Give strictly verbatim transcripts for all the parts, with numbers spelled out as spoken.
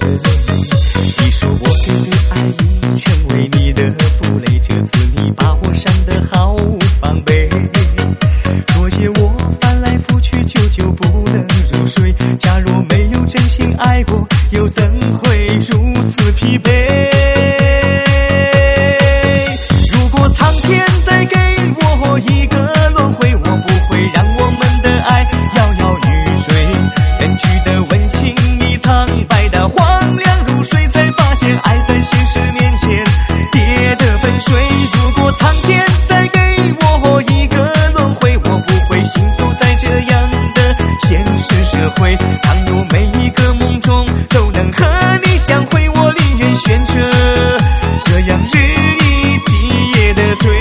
你说我给的爱已成为你的负累，这次你把我伤得毫无防备，说些我翻来覆去久久不能入睡，假若没有真心爱过，又怎会如此疲惫？如果苍天再给我一个轮回，我不会让我们的爱摇摇欲坠，远去的温情已苍白的荒凉如水，才发现爱在现实面前跌得粉碎。如果苍天再给我一个轮回，我不会行走在这样的现实社会，倘若每一个梦中都能和你相会，我宁愿选择这样日以继夜的追。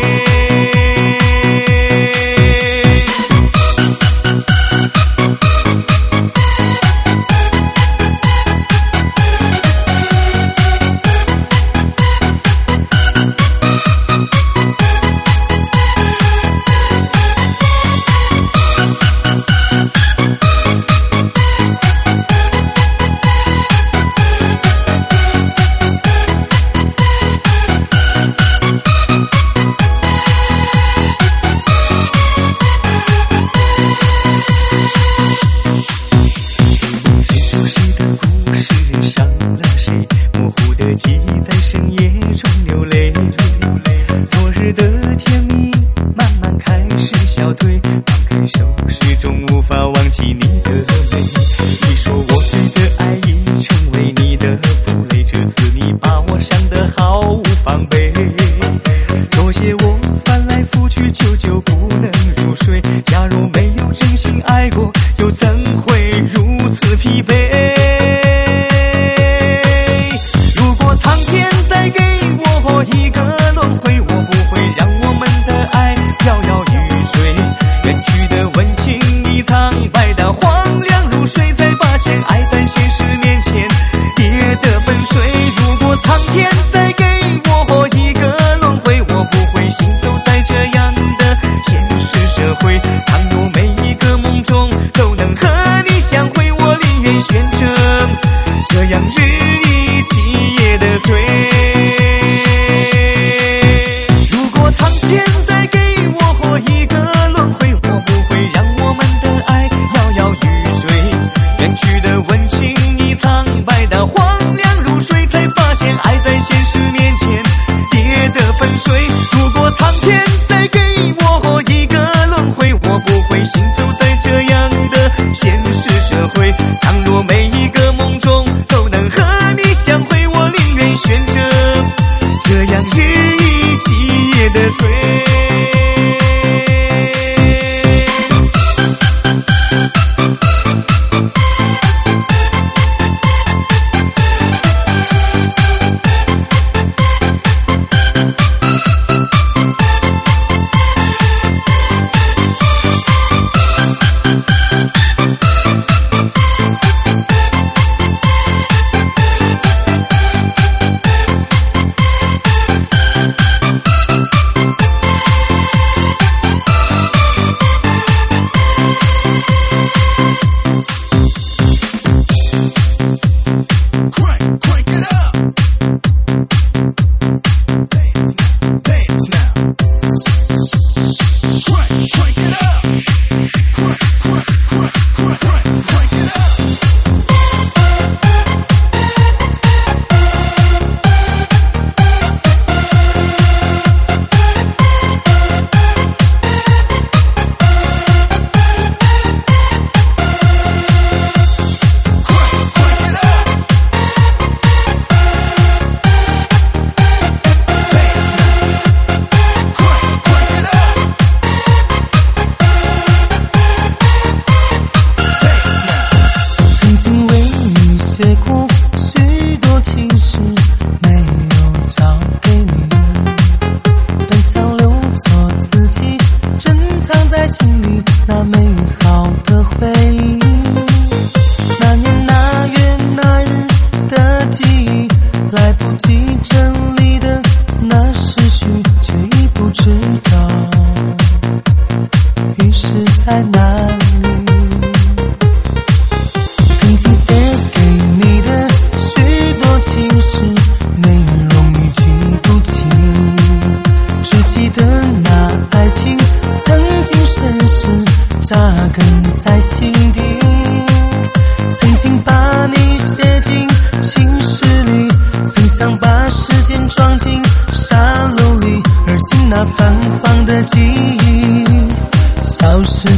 曾经写给你的许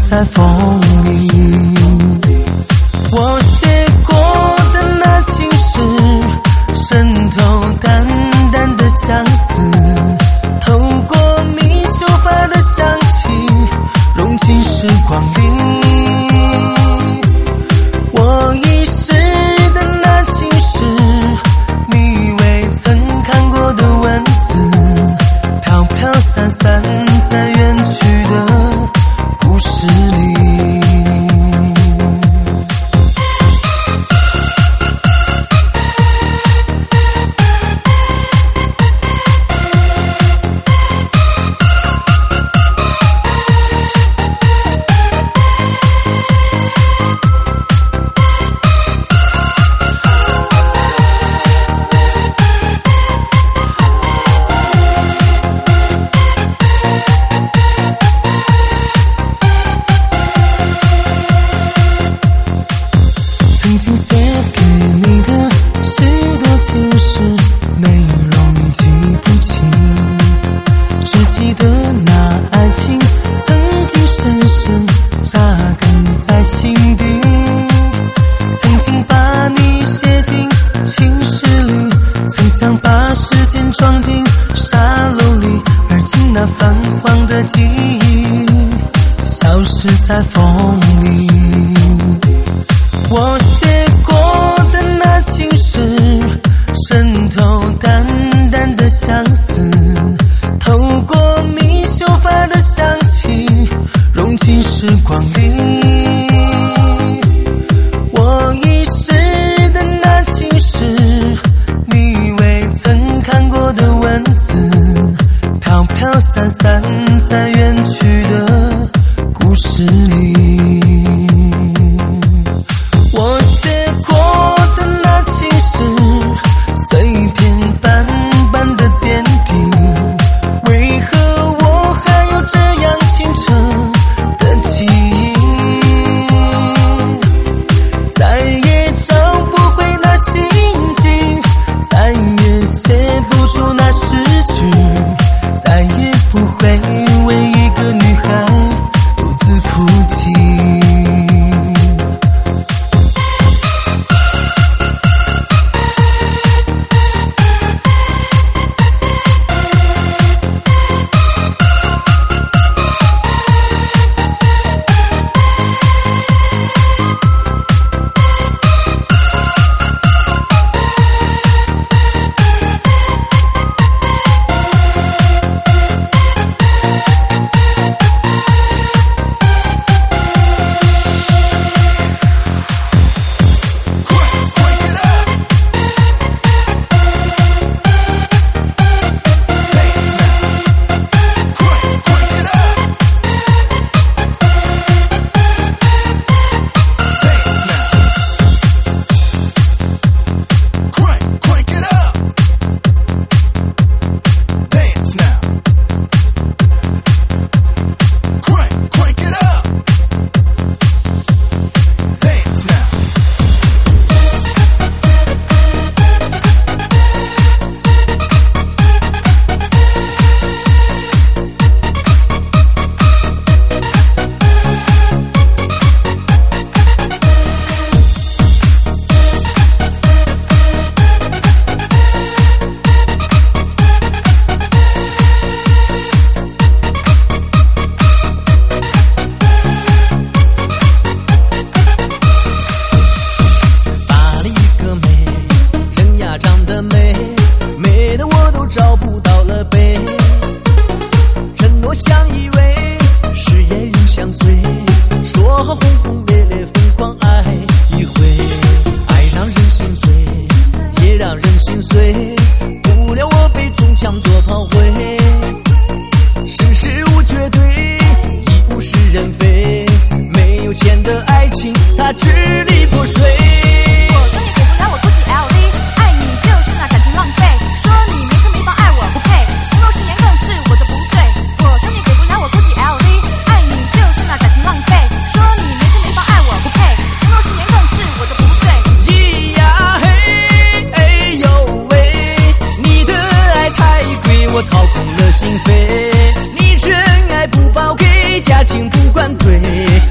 在风里。我写过的那情诗，渗透淡淡的相思，透过你秀发的香气，融进时光里。我遗失的那情诗，你未曾看过的文字，飘飘散散在远去的故事里。在风里，我写过的那情诗，渗透淡淡的相思，透过你秀发的香气，融进时光里。我遗失的那情诗，你未曾看过的文字，飘飘散散在远去的故事里。我写过的那情诗，碎片斑斑的点滴，为何我还有这样清澈的记忆？再也找不回那心境，再也写不出那诗句，再也不会为一个女孩哭泣。心扉，你真爱不报给，假情不管对，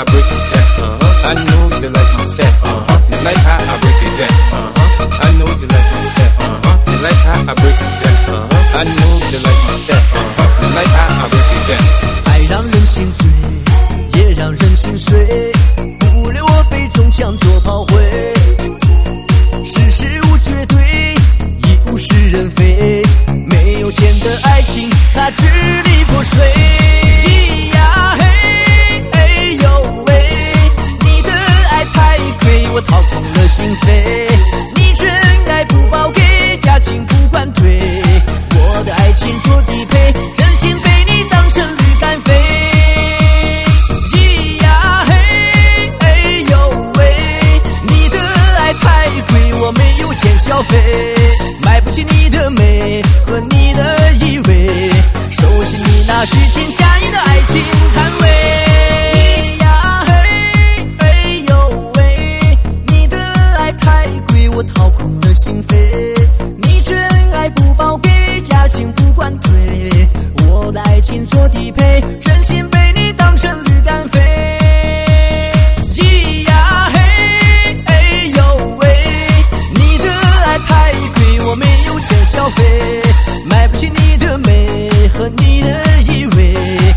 I break it down. Uh-huh. I know you like my step. Uh-huh. You like how I break it down. Uh-huh. I know you like my step. Uh-huh. You like how I break it down. Uh-huh. I know you like my step. Uh-huh. You like how I break it down. 爱让人心醉，也让人心碎，不留我被中枪做炮灰。世事无绝对，亦无是人非，没有钱的爱情，它支离破碎。咿呀嘿，哎呦喂，你的爱太贵，我掏空了心扉。你真爱不报给，假情不管对，我的爱情做低配，真心被你当成驴肝肺。咿呀嘿，哎呦喂，你的爱太贵，我没有钱消费，买不起你的美和你的依偎，收起你那虚情假意的爱情摊位。咿呀嘿，哎呦喂，你的爱太贵，我掏空了心扉。你真爱不报给，假情不管对，我的爱情做低配，真心被你当成驴肝肺。咿呀嘿，哎呦喂，你的爱太贵，我没有钱消费，买不起你的美和你的依偎。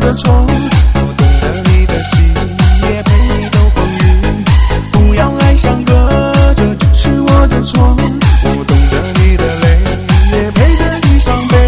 的床，我懂得你的心，也陪你兜风雨。不要爱像个，这只是我的床。我懂得你的泪，也陪着你伤悲。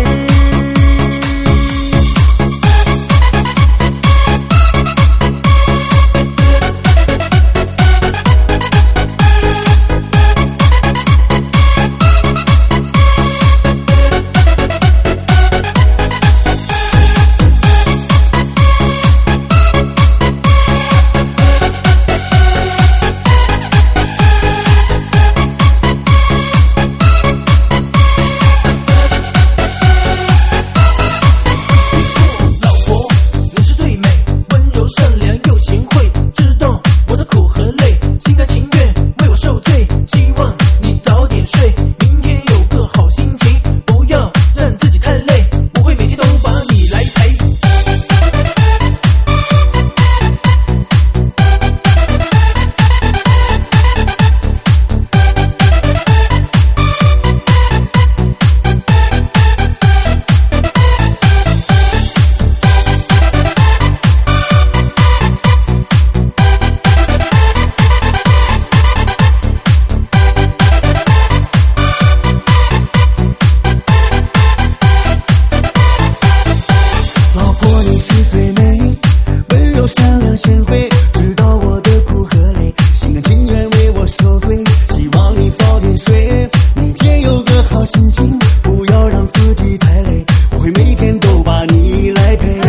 善良贤惠，知道我的苦和累，心甘情愿为我受罪，希望你早点睡，明天有个好心情，不要让自己太累，我会每天都把你来陪。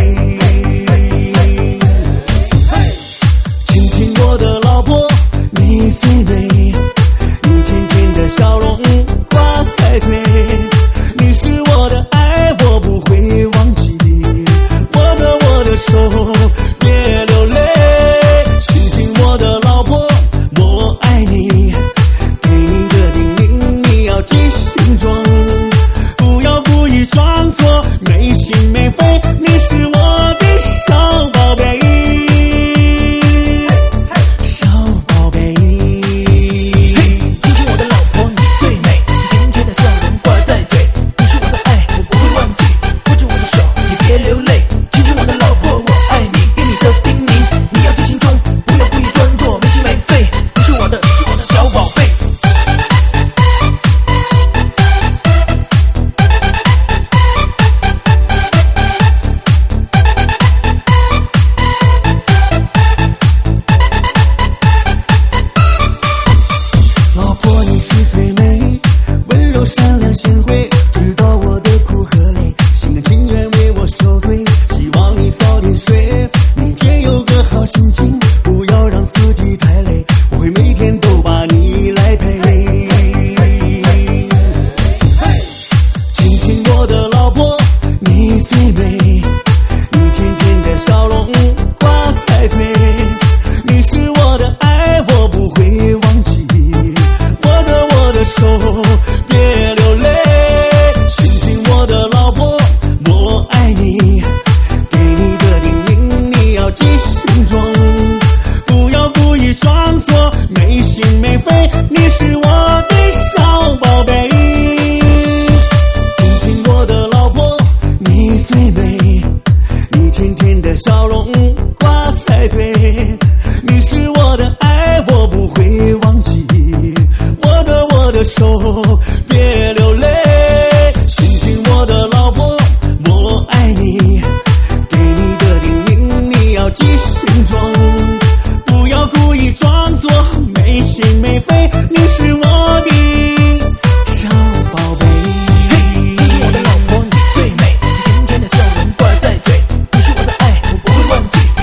亲亲我的老婆，你最美，你甜甜的笑容挂在嘴，你是我的爱，我不会忘记，我的我的手别流泪，亲亲我的老婆，我爱你，给你的叮咛你要记心中，不要故意装作没心没肺，你是我的小宝贝，小宝贝。 亲亲我的老婆，你最美，甜甜的笑容挂在嘴，你是我的爱，我不会忘记，握住我的手，你别流泪，亲亲我的老婆，我爱你，给你的叮咛你要记心中，不要故意装作没心没肺，你是我的，你是我的小宝贝。 老婆你是最美，温柔善良贤惠，知道我的苦和累，心甘情愿为我受罪，希望你早点睡，明天有个好心情，不要让自己太累，我会每天都把你来陪。亲亲我的老婆，你最美，你甜甜的笑容挂在嘴，你是我的爱，我不会忘记，我的我的手别流泪，亲亲我的老婆，我爱你，给你的叮咛你要记心中，不要故意装作没心没肺，你是我的小宝贝。亲亲我的老婆，你最美，你甜甜的笑容挂在嘴，你是我的爱，我不会忘记，我的我的手别流泪，亲亲我的老婆，我爱你，给你的叮咛你要记心中，不要故意装作没心没肺，你是我的小宝贝。 你是我的老婆，你最美，甜甜的笑容挂在嘴，你是我的爱，我不会忘记，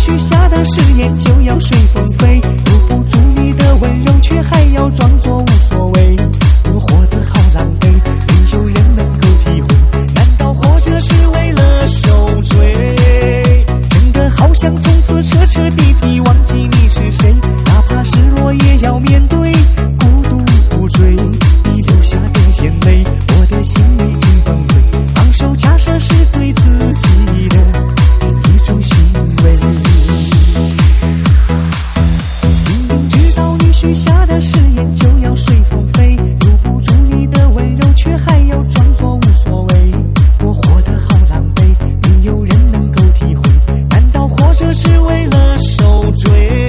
许下的誓言就要随风飞，留不住你的温柔，却还要装作无所谓。我活得好狼狈，没有人能够体会，难道活着只为了受罪？真的好想从此彻彻底底忘记你是谁，哪怕失落也要面对，孤独不追。你流下的眼泪，我的心已经崩溃，放手假设是对自己的一种行为。明明知道你许下的誓言就要随风飞，留不住你的温柔，却还要装作无所谓。我活得好狼狈，没有人能够体会，难道活着只为了受罪？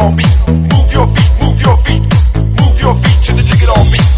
on beat. Move your feet, move your feet, move your feet to the jig it on beat.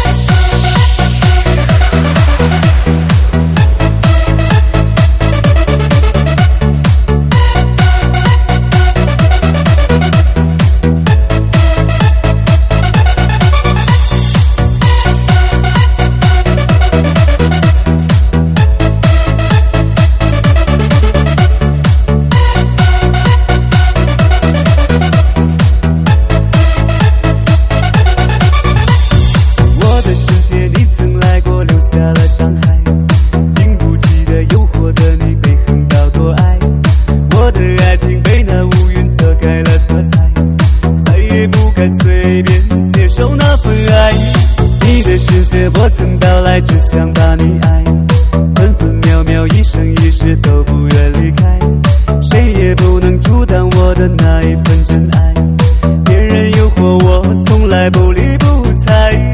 我曾到来，只想把你爱，分分秒秒，一生一世都不愿离开，谁也不能阻挡我的那一份真爱。别人诱惑我，从来不理不睬。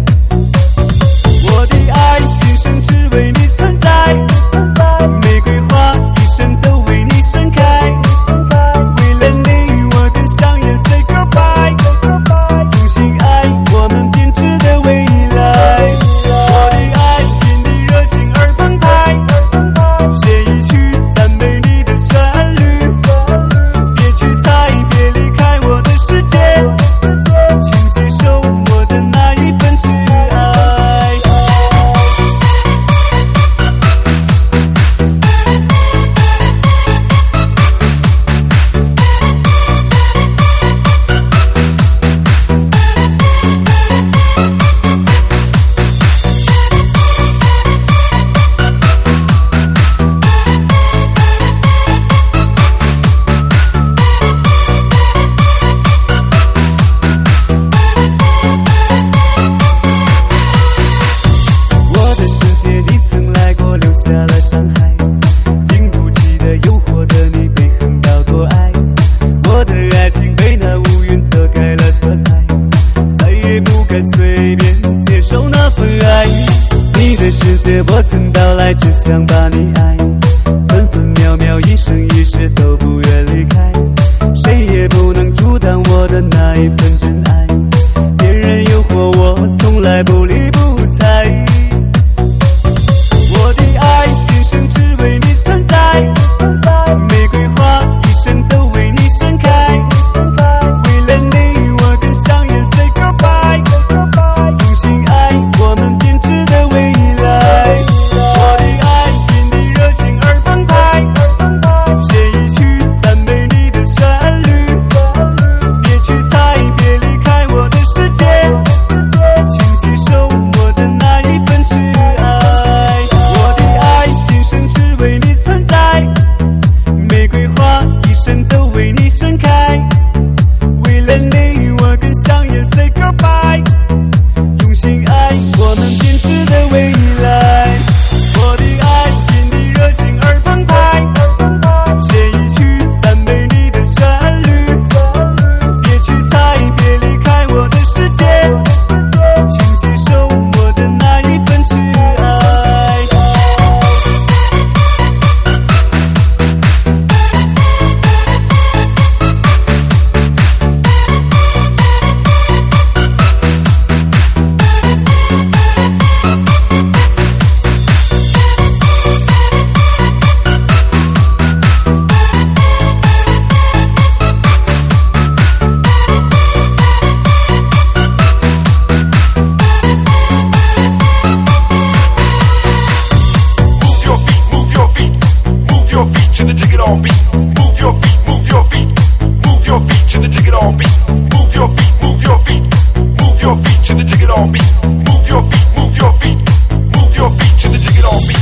我的爱，今生只为你存在，玫瑰花一生都为你盛开。为了你，我跟香烟 say goodbye， 用心爱我们编织的未来。我的爱因你热情而澎湃，写一曲赞美你的旋律。别去猜，别离开我的世界，请接受我的那一份挚爱。我的世界你曾来过，留下了伤害，经不起的诱惑的你被横刀夺爱。我的爱情被那乌云遮盖了色彩，再也不该随便接受那份爱。你的世界我曾到来，只想把你爱，分分秒秒，一生一世都不愿离开，谁也不能阻挡我的那一份真爱。别人诱惑我，从来不理不睬。我的爱，今生只为你存在，玫瑰花一生都为你盛开。为了你，我跟香烟 say goodbye， 用心爱我们编织的未来。我的爱因你热情而澎湃，写一曲赞美你的旋律。别去猜，别离开我的世界，请接受我的那一份挚爱。我的爱今生只为你存在，玫瑰花一生都为你盛开。为了你，我跟香烟 say goodbye， 用心爱我们编织的未来。我的爱因你热情而澎湃，写一曲赞美你的旋律。别去猜，别离开我的世界，请接受我的那一份挚爱。 Move your feet, move your feet, move your feet to the jig it on beat. Move your feet, move your feet, move your feet to the jig it on beat. Move your feet, move your feet, move your feet to the jig it on beat. Move your feet, move your feet, move your feet to the jig it on beat.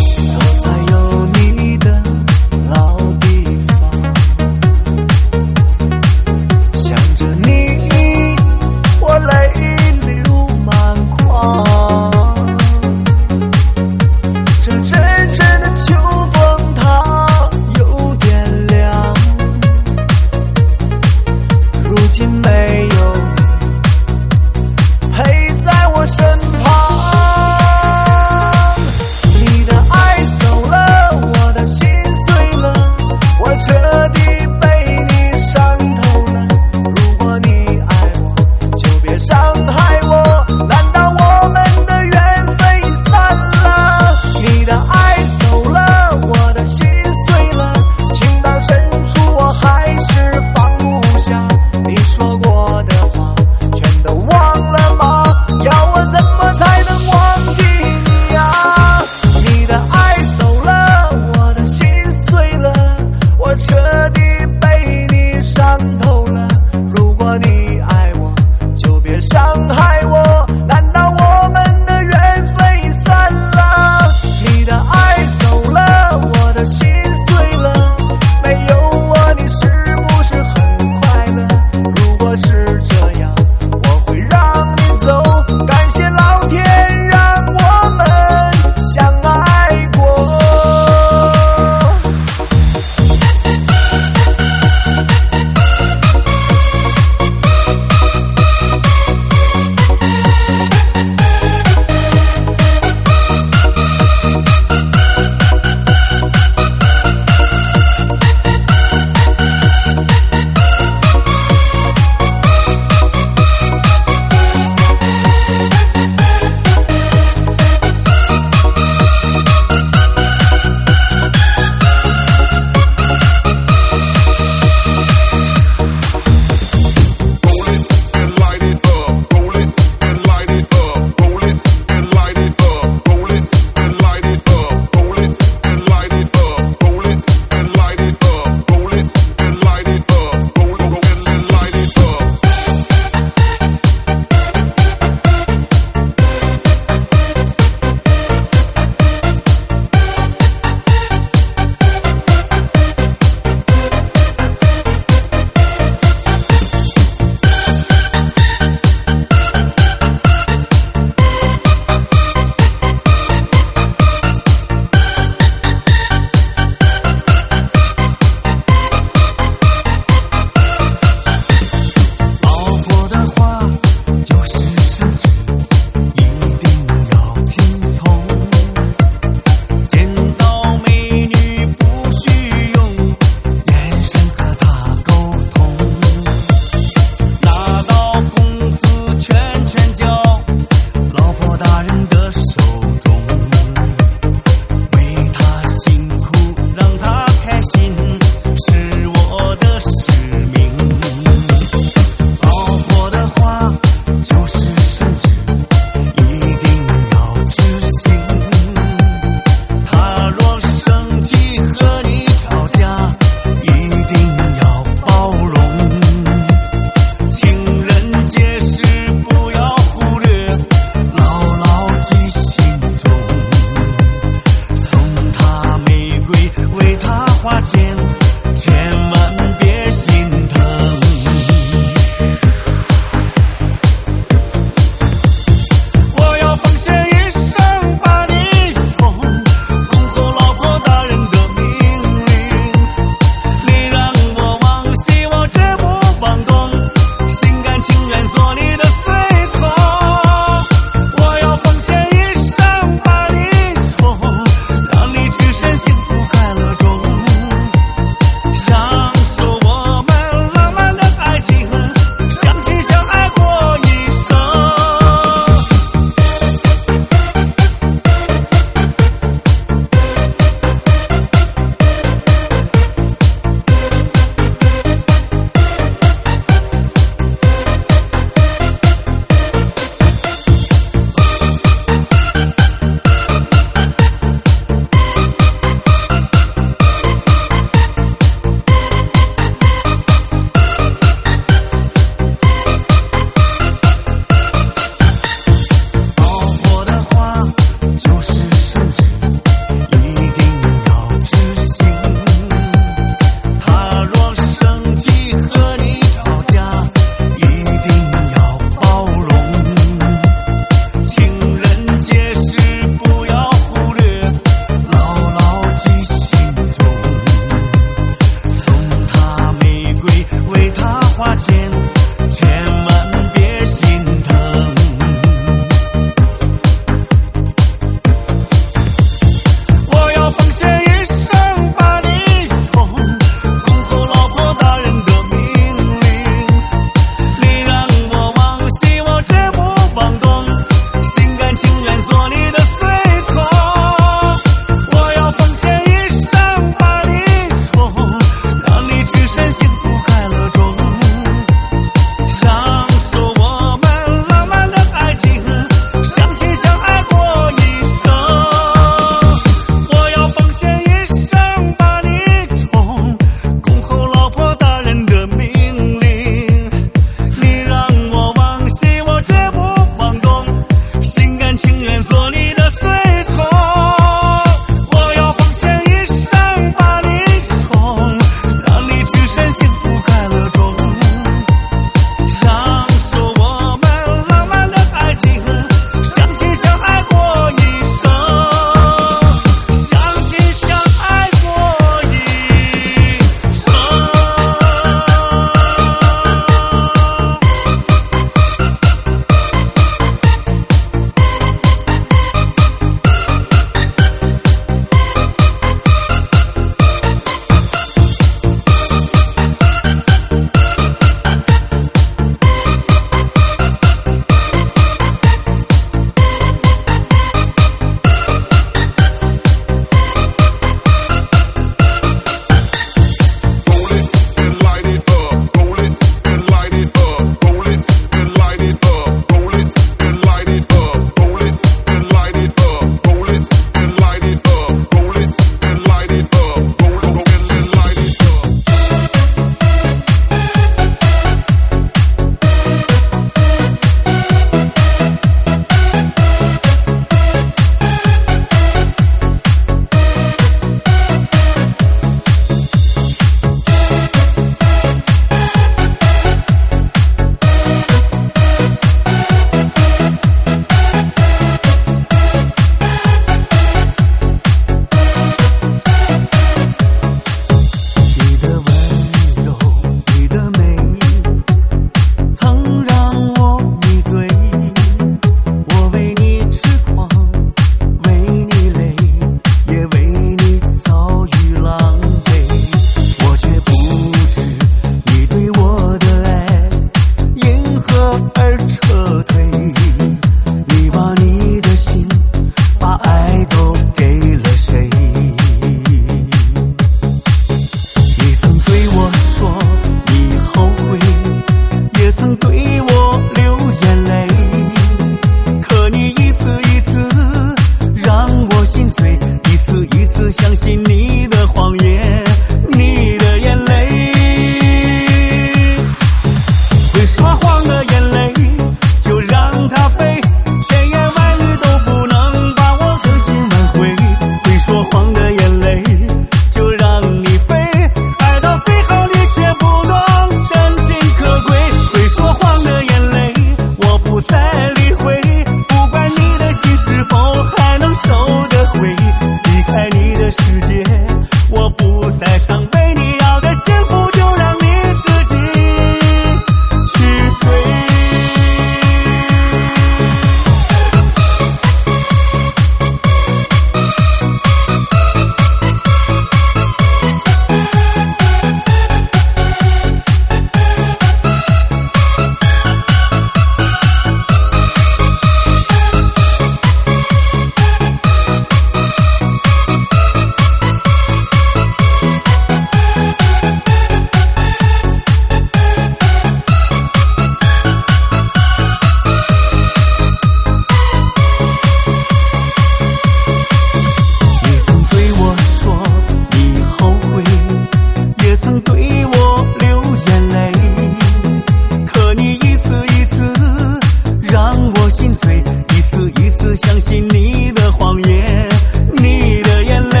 相信你的谎言，你的眼泪。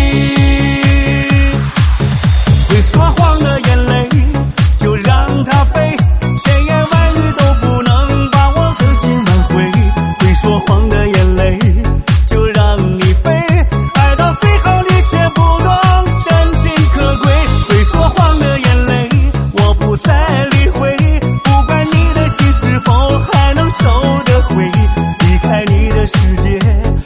会说谎的眼泪就让它飞，千言万语都不能把我的心挽回。会说谎的眼泪就让你飞，爱到最后你却不懂真情可贵。会说谎的眼泪我不再理会，不管你的心是否还能收得回。离开你的世界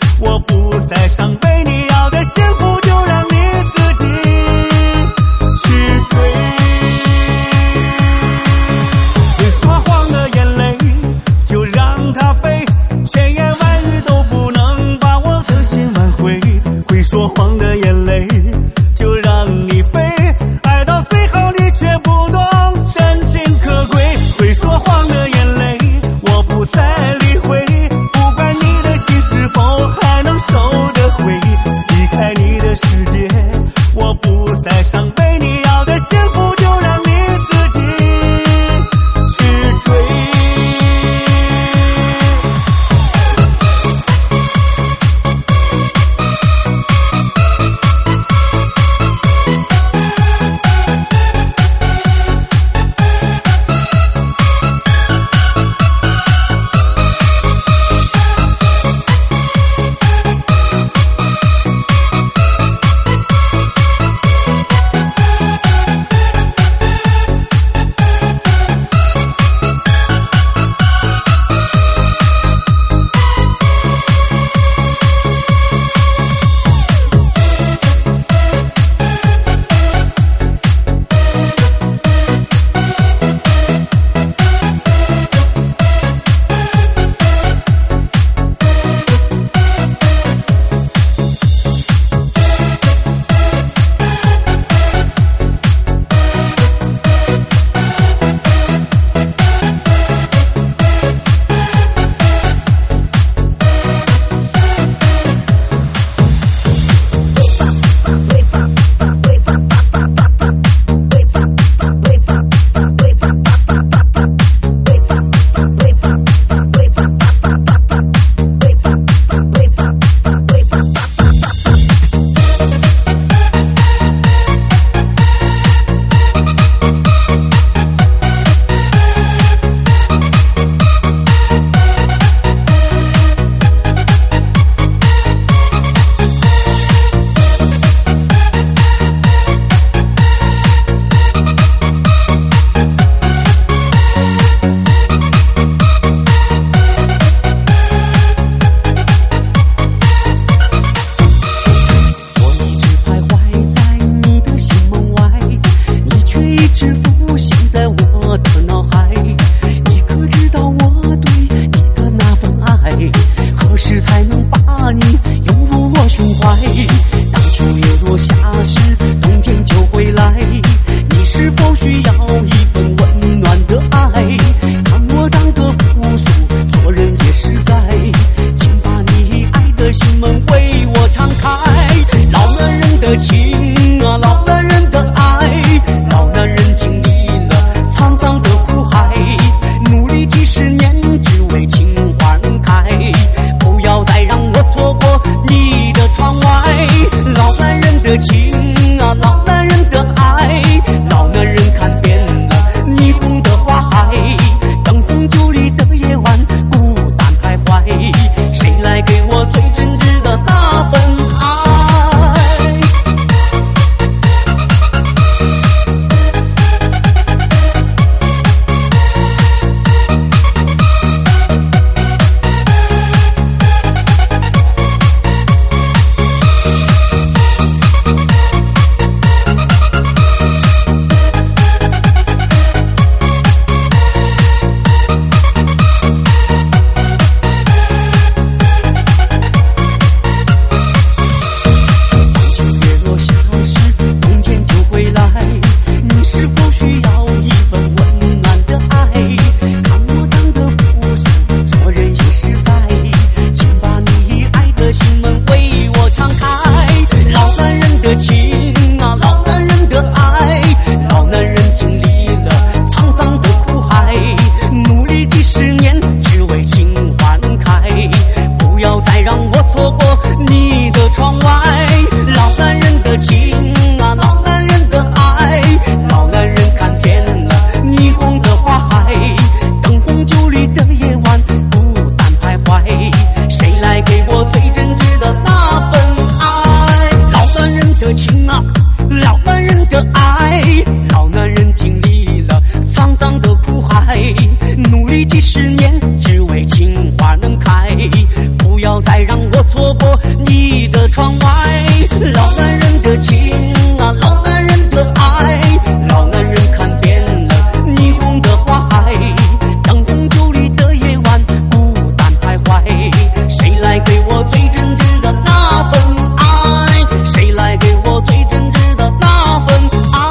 要再让我错过你的窗外。老男人的情啊，老男人的爱，老男人看遍了霓虹的花海，灯红酒绿的夜晚孤单徘徊。谁来给我最真挚的那份爱？谁来给我最真挚的那份爱？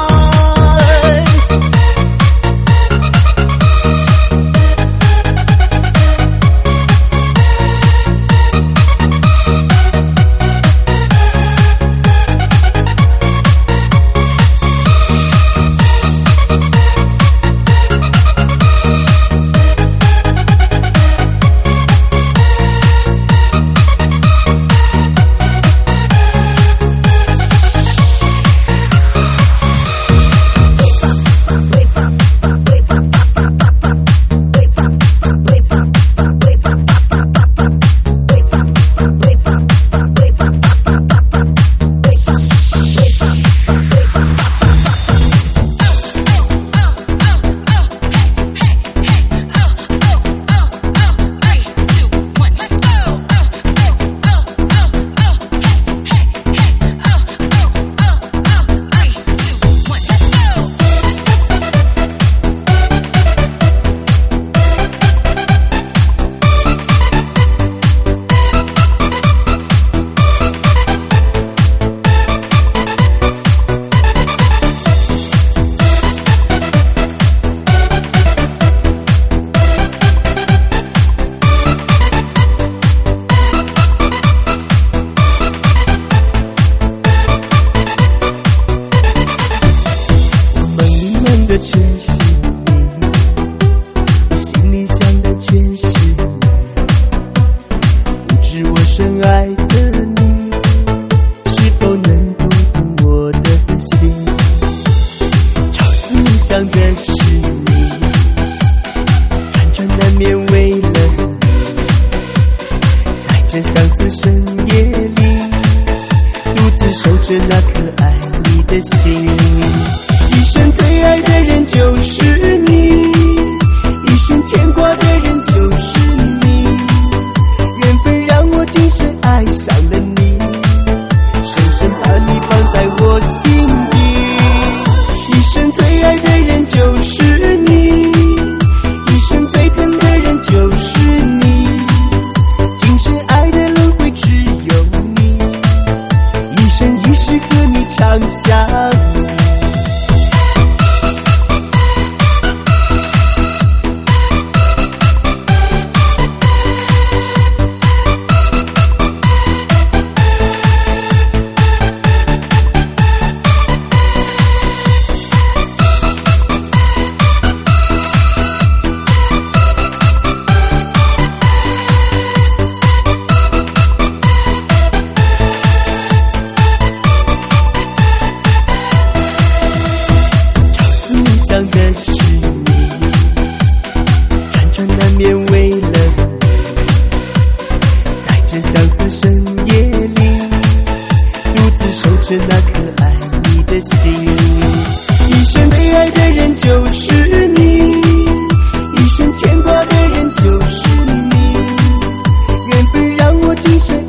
牵挂的人就是你，缘分让我今生